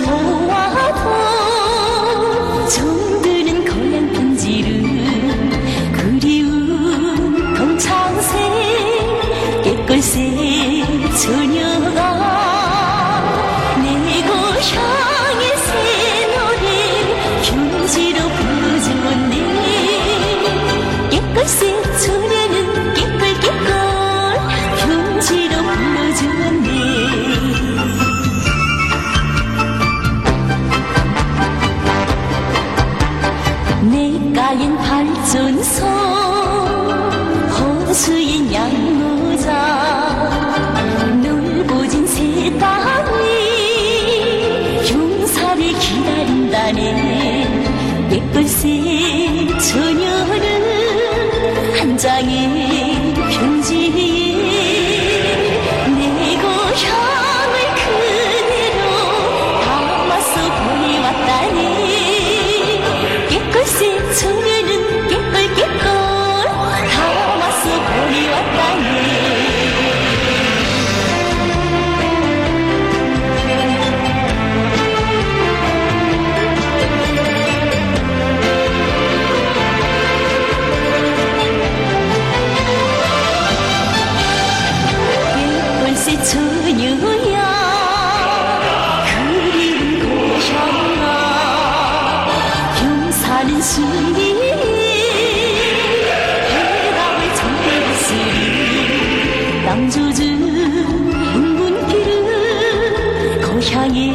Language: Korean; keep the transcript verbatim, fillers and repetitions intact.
보아도 정드는 고향 편지를 그리운 동창생 깨끗새 처녀가 내 고향의 새 노래 경지로 불러주었네. 깨끗새 처녀는 깨끗깨끗 경지로 불러주었네. 내가인 발전소 호수인 양모자 넓어진 새 땅이 용사를 기다린다네. 깨끗새 처녀는 한 장의 편지에 내 고향을 그대로 담아서 보내왔다네. 깨끗새 처녀는 깨끗깨끗 담아서 보내왔다네. 깨끗새 처녀야 그리운 고향아 용사는 순이 해답을 전해왔으리. 남조준 행군길은 고향에